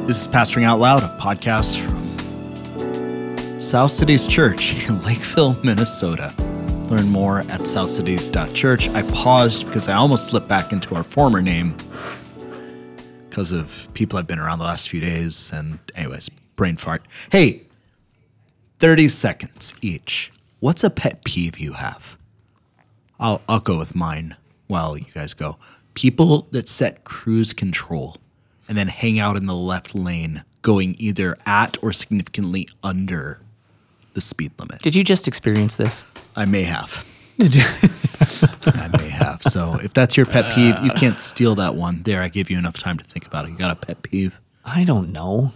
This is Pastoring Out Loud, a podcast from South Cities Church in Lakeville, Minnesota. Learn more at southcities.church. I paused because I almost slipped back into our former name because of people I've been around the last few days. And anyways, brain fart. Hey, 30 seconds each. What's a pet peeve you have? I'll go with mine while you guys go. People that set cruise control and then hang out in the left lane, going either at or significantly under the speed limit. Did you just experience this? I may have. I may have. So if that's your pet peeve, you can't steal that one. There, I gave you enough time to think about it. You got a pet peeve? I don't know.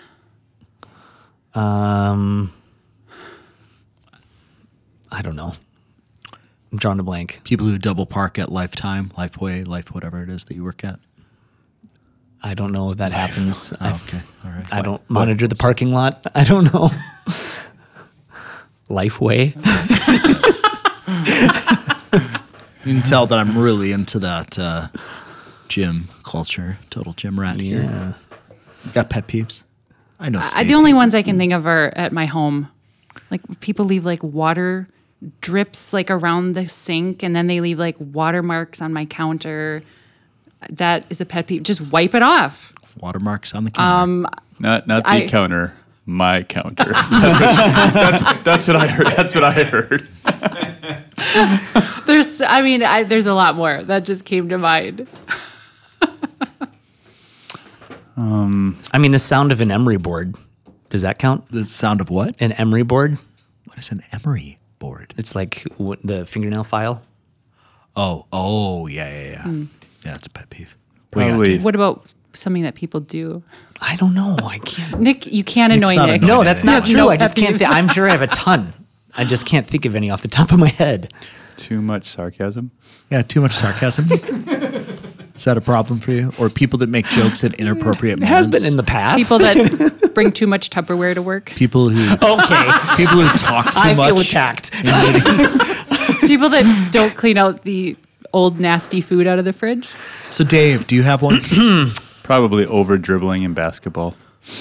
I don't know. I'm drawing a blank. People who double park at Lifetime, Lifeway, Life, whatever it is that you work at. I don't know if that happens. Okay, all right. I don't monitor the parking lot. I don't know. Lifeway. You can tell that I'm really into that gym culture. Total gym rat here. Yeah. You got pet peeves? I know. The only ones I can think of are at my home. Like people leave like water drips like around the sink, and then they leave like watermarks on my counter. That is a pet peeve. Just wipe it off. Watermarks on the counter. Not the counter, my counter. That's what I heard. That's what I heard. There's a lot more that just came to mind. The sound of an emery board. Does that count? The sound of what? An emery board? What is an emery board? It's like the fingernail file. Oh, yeah. Yeah, it's a pet peeve. Probably. What about something that people do? I don't know. I can't. Nick, you can't Nick's annoy not Nick. annoying. No, that's not That's true. no I just pet can't peeve. I'm sure I have a ton. I just can't think of any off the top of my head. Too much sarcasm. Yeah, too much sarcasm. Is that a problem for you? Or people that make jokes at inappropriate It moments? has been in the past. People that bring too much Tupperware to work. People who Okay. people who talk too I much. feel attacked. People that don't clean out the old nasty food out of the fridge. So Dave, do you have one? Probably over dribbling in basketball.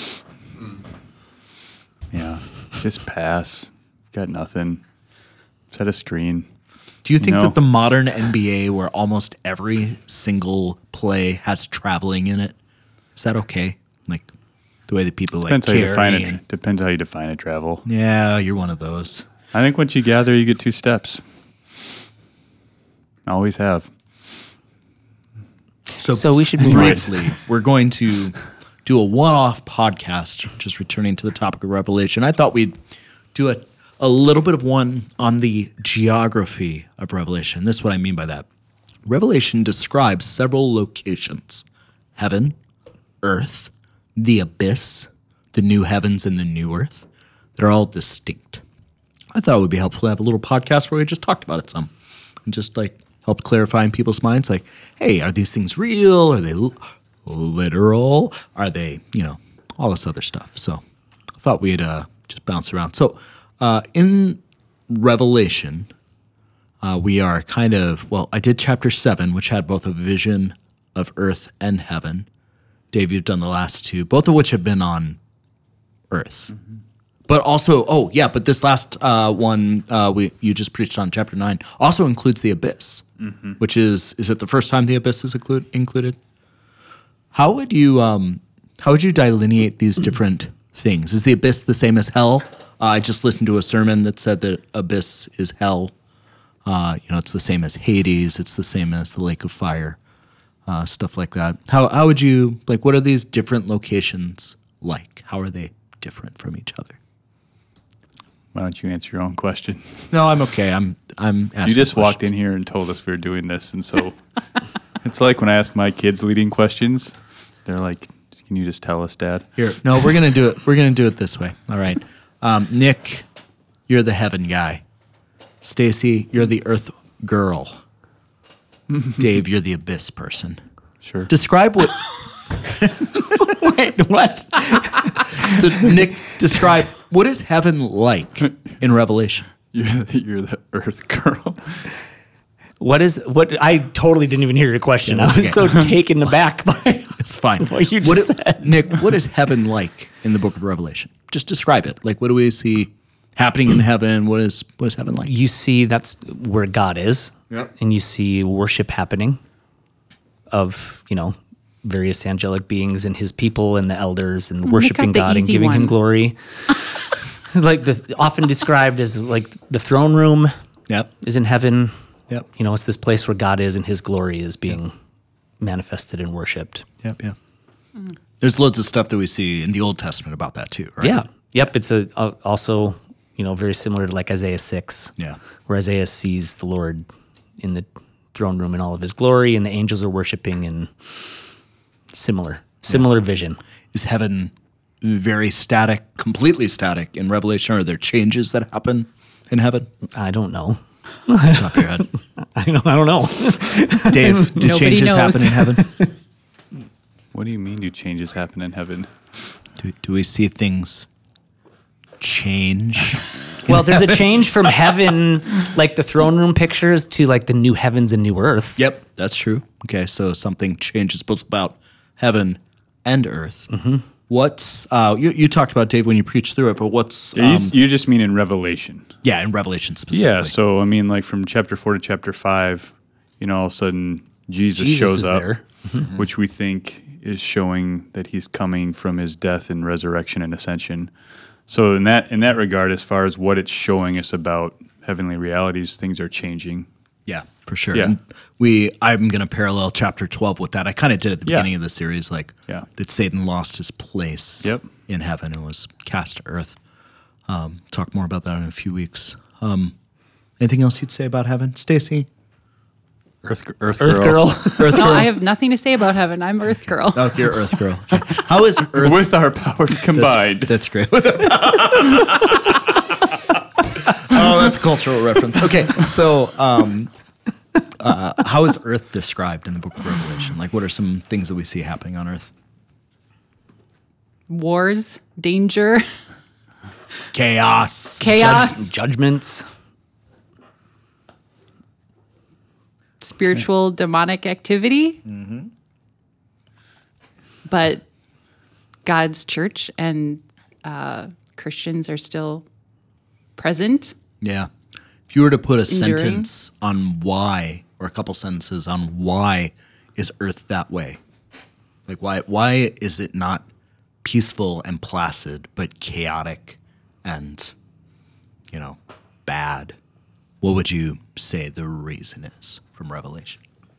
Yeah, just pass. Got nothing. Set a screen. Do you think No. that the modern NBA, where almost every single play has traveling in it, is that okay? Like the way that people Depends how like you define carry it. and- Depends how you define a travel. Yeah, you're one of those. I think once you gather, you get 2 steps. Always have. So we should move on. briefly, we're going to do a one-off podcast, just returning to the topic of Revelation. I thought we'd do a little bit of one on the geography of Revelation. This is what I mean by that. Revelation describes several locations: heaven, earth, the abyss, the new heavens and the new earth. They're all distinct. I thought it would be helpful to have a little podcast where we just talked about it some and just like helped clarify in people's minds, like, hey, are these things real? Are they literal? Are they, all this other stuff. So I thought we'd just bounce around. So in Revelation, we are kind of, I did chapter 7, which had both a vision of earth and heaven. Dave, you've done the last 2, both of which have been on earth. Mm-hmm. But also, but this last one you just preached on, chapter 9, also includes the abyss, which is it the first time the abyss is included? How would you delineate these different things? Is the abyss the same as hell? I just listened to a sermon that said that abyss is hell. It's the same as Hades. It's the same as the lake of fire, stuff like that. How would you, what are these different locations like? How are they different from each other? Why don't you answer your own question? No, I'm okay. I'm asking You just walked questions. in here and told us we were doing this, and so it's like when I ask my kids leading questions, they're like, "Can you just tell us, Dad?" Here, no, we're gonna do it. We're gonna do it this way. All right, Nick, you're the heaven guy. Stacy, you're the earth girl. Dave, you're the abyss person. Sure. Describe what. Wait, what? So Nick, describe what is heaven like in Revelation. You're the earth girl. What? I totally didn't even hear your question. I was so taken aback by it. It's fine. What you just said. Nick, what is heaven like in the book of Revelation? Just describe it. Like, what do we see happening in heaven? What is heaven like? You see that's where God is. Yep. And you see worship happening of, various angelic beings and his people and the elders and worshiping the God and easy giving him one. glory. Like often described as like the throne room Yep. is in heaven. Yep. It's this place where God is and his glory is being manifested and worshiped. Yep. Yep. There's loads of stuff that we see in the Old Testament about that too, right? Yeah. Yep. It's also, very similar to like Isaiah 6. Yeah. Where Isaiah sees the Lord in the throne room in all of his glory and the angels are worshiping and similar vision. Is heaven very static, completely static in Revelation? Are there changes that happen in heaven? I don't know. Top of your head. I don't know. Dave, do Nobody changes knows. happen in heaven? What do you mean do changes happen in heaven? Do we see things change? Well, there's a change from heaven, like the throne room pictures, to like the new heavens and new earth. Yep, that's true. Okay, so something changes both about heaven and earth. Mm-hmm. What's you talked about, Dave, when you preached through it, but what's You just mean in Revelation. in Revelation specifically? Yeah, so I mean, like from chapter 4 to chapter 5, all of a sudden Jesus shows is up, there. which we think is showing that he's coming from his death and resurrection and ascension. So in that regard, as far as what it's showing us about heavenly realities, things are changing. Yeah, for sure. Yeah. And I'm going to parallel chapter 12 with that. I kind of did at the beginning of the series, that Satan lost his place Yep. in heaven and was cast to earth. Talk more about that in a few weeks. Anything else you'd say about heaven, Stacy? Earth Earth girl. No, I have nothing to say about heaven. I'm Earth Girl. Oh, you're Earth girl. Okay. How is Earth? With our powers combined. That's great. Oh, that's a cultural reference. Okay, so how is Earth described in the book of Revelation? Like, what are some things that we see happening on Earth? Wars, danger, Chaos. chaos, Judgments. spiritual demonic activity. But God's church and Christians are still present. Yeah. If you were to put a Enduring. sentence on why, or a couple sentences on why is Earth that way? Like, why is it not peaceful and placid, but chaotic and, bad? What would you say the reason is from Revelation?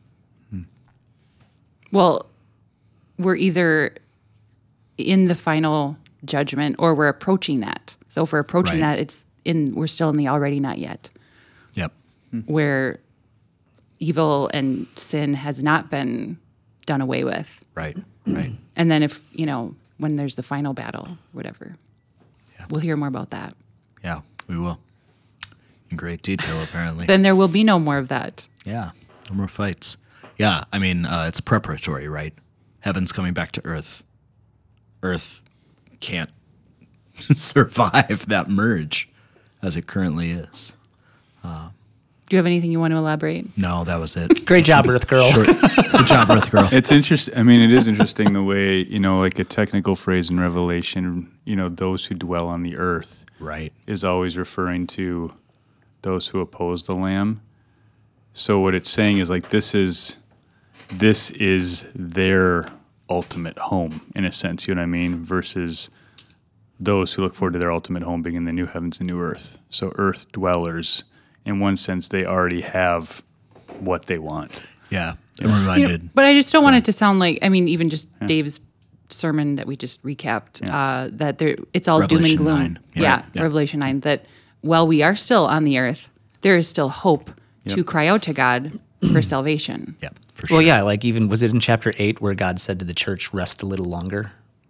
Well, we're either in the final judgment or we're approaching that. So if we're approaching Right. that, we're still in the already not yet, Yep. where evil and sin has not been done away with. Right. Right. And then if, when there's the final battle, whatever, we'll hear more about that. Yeah, we will. In great detail, apparently. Then there will be no more of that. Yeah, no more fights. Yeah, I mean, it's preparatory, right? Heaven's coming back to Earth. Earth can't survive that merge as it currently is. Do you have anything you want to elaborate? No, that was it. Great job, Earth girl. Good job, Earth Girl. It's interesting. I mean, it is interesting the way, like a technical phrase in Revelation, those who dwell on the earth Right. is always referring to those who oppose the Lamb. So what it's saying is like this is their ultimate home in a sense, you know what I mean? Versus those who look forward to their ultimate home being in the new heavens and new earth. So earth dwellers, in one sense, they already have what they want. Yeah, I'm reminded. But I just don't want it to sound like, even just Dave's sermon that we just recapped, that it's all Revelation doom and 9. gloom. Yeah. Yeah. Revelation 9, that while we are still on the earth, there is still hope to cry out to God for salvation. Yeah, for sure. Well, yeah, like even, was it in chapter 8 where God said to the church, rest a little longer?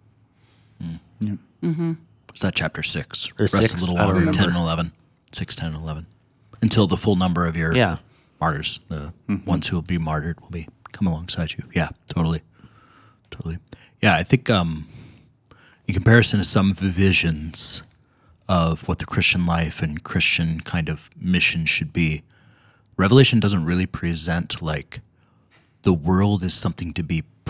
Was that chapter 6? Or Rest 6? a little I don't longer, 10 and remember. 11. 6, 10, and 11. Until the full number of your Yeah. martyrs, the ones who will be martyred, will be come alongside you. Yeah, totally. Totally. Yeah, I think in comparison to some visions of what the Christian life and Christian kind of mission should be, Revelation doesn't really present like the world is something to be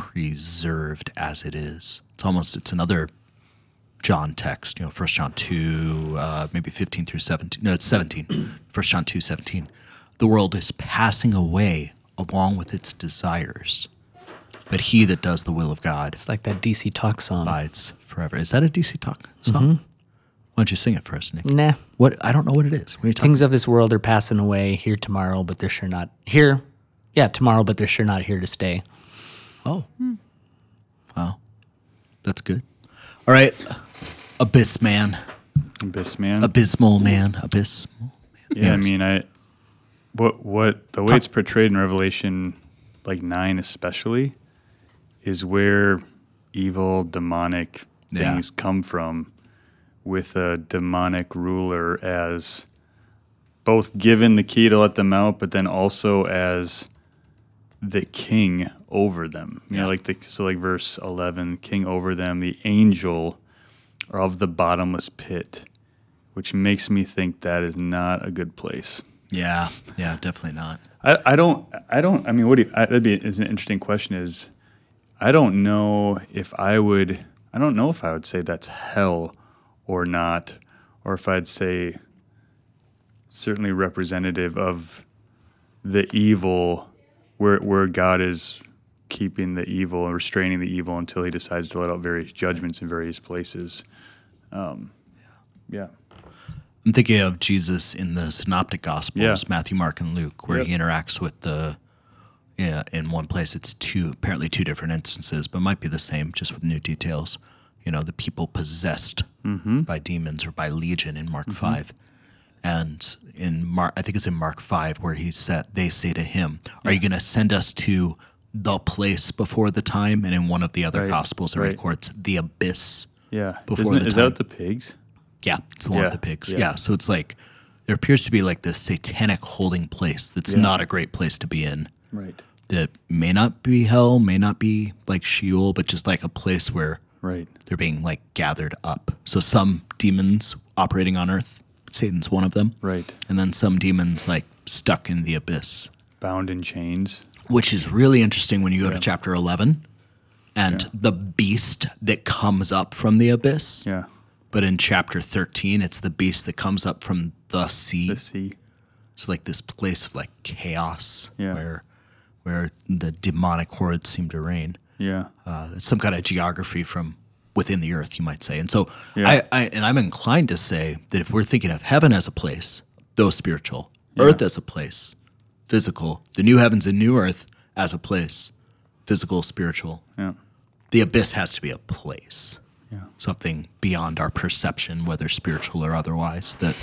preserved as it is. It's another John text, 1 John 2, maybe 15 through 17. No, it's 17. 1 John 2, 17. The world is passing away along with its desires, but he that does the will of God It's like that DC Talk song. abides forever. Is that a DC Talk song? Why don't you sing it for us, Nick? Nah. What? I don't know what it is. What are you talking Things of this world are passing away, here tomorrow, but they're sure not here. Yeah, tomorrow, but they're sure not here to stay. Oh. Wow. That's good. All right. Abyss man. Abyss man. Abysmal man. Abysmal man. Yeah, Anyways. I mean, what the way it's portrayed in Revelation, like 9 especially, is where evil, demonic things come from, with a demonic ruler as both given the key to let them out, but then also as the king over them. You know, like verse 11, king over them, the angel of the bottomless pit, which makes me think that is not a good place. Yeah, definitely not. I mean, is an interesting question is, I don't know if I would say that's hell or not, or if I'd say certainly representative of the evil, where God is keeping the evil and restraining the evil until he decides to let out various judgments in various places. Yeah. I'm thinking of Jesus in the Synoptic Gospels, Yeah. Matthew, Mark, and Luke, where Yep. he interacts with in one place, it's apparently two different instances, but might be the same, just with new details. The people possessed by demons or by legion in Mark 5. And in Mark, I think it's in Mark 5 where they say to him, "Are you going to send us to the place before the time?" And in one of the other Right, Gospels, it right. records the abyss. Yeah. Before Is the that time. with the pigs? Yeah, it's the one with Yeah, the pigs. yeah. Yeah, so it's like there appears to be like this satanic holding place that's not a great place to be in. Right. That may not be hell, may not be like Sheol, but just like a place where Right. they're being like gathered up. So some demons operating on earth, Satan's one of them. Right. And then some demons like stuck in the abyss, Bound in chains. which is really interesting when you go to chapter 11 and the beast that comes up from the abyss. Yeah. But in chapter 13, it's the beast that comes up from the sea. The sea. It's like this place of like chaos Yeah. where the demonic hordes seem to reign. Yeah. It's some kind of geography from within the earth, you might say. And so Yeah. I'm inclined to say that if we're thinking of heaven as a place, though spiritual, earth as a place, physical, the new heavens and new earth as a place, physical, spiritual, Yeah. the abyss has to be a place. Yeah. Something beyond our perception, whether spiritual or otherwise, that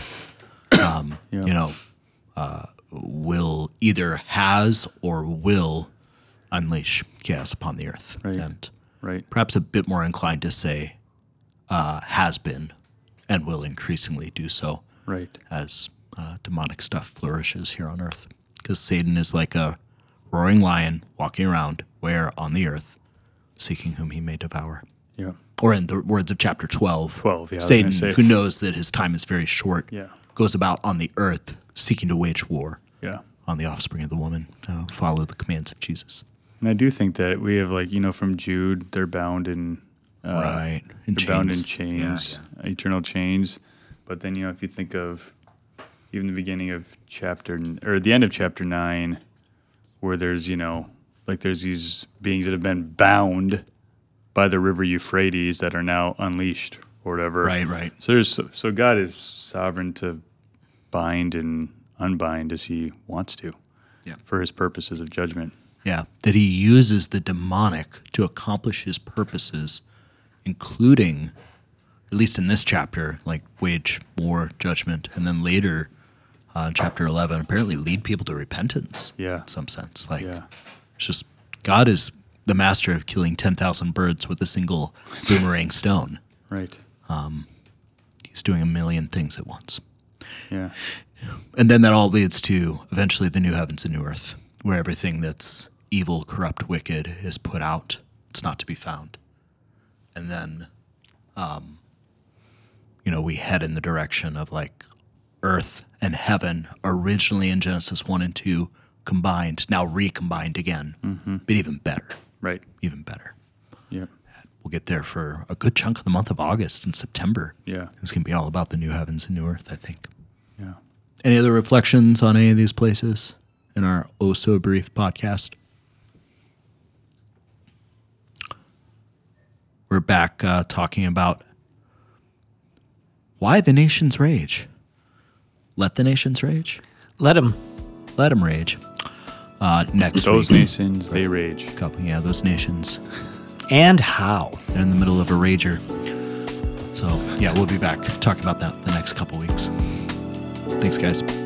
will has or will unleash chaos upon the earth, Right. and Right. perhaps a bit more inclined to say has been and will increasingly do so Right. as demonic stuff flourishes here on earth, because Satan is like a roaring lion walking around where on the earth, seeking whom he may devour. Yeah. Or in the words of chapter 12, 12, yeah, I was Satan, gonna say. who knows that his time is very short, Yeah. goes about on the earth seeking to wage war Yeah. on the offspring of the woman, follow the commands of Jesus. And I do think that we have, like, from Jude, they're bound in Right. In they're bound in chains. chains, eternal chains. But then, if you think of even the beginning of the end of chapter 9, where there's, there's these beings that have been bound by the river Euphrates that are now unleashed or whatever. Right. So God is sovereign to bind and unbind as he wants to for his purposes of judgment. Yeah, that he uses the demonic to accomplish his purposes, including, at least in this chapter, like wage war, judgment, and then later, chapter 11, apparently lead people to repentance. Yeah. In some sense, like Yeah. it's just God is the master of killing 10,000 birds with a single boomerang stone. Right. He's doing a million things at once. Yeah. And then that all leads to eventually the new heavens and new earth, where everything that's evil, corrupt, wicked is put out. It's not to be found. And then, we head in the direction of like earth and heaven, originally in Genesis 1 and 2, combined, now recombined again, but even better. Right. Even better. there for a good chunk of the month of August and September. Yeah. It's going to be all about the new heavens and new earth, I think. Yeah. Any other reflections on any of these places in our oh so brief podcast? We're back talking about why the nations rage. Let the nations rage. Let him. Let them rage. Next Those week, nations, they rage. those nations. And how. They're in the middle of a rager. So, yeah, we'll be back talking about that the next couple weeks. Thanks, guys.